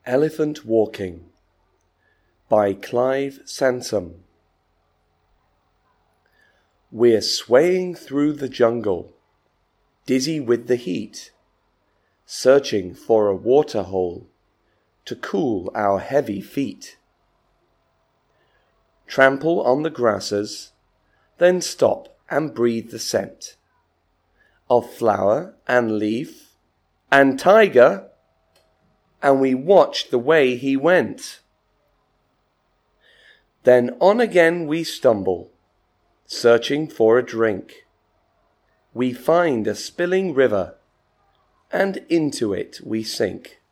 Elephant Walking by Clive Sansom. We're swaying through the jungle, dizzy with the heat, searching for a water hole to cool our heavy feet. Trample on the grasses, then stop and breathe the scent of flower and leaf and tiger, and we watched the way he went. Then on again we stumble, searching for a drink. We find a spilling river, and into it we sink.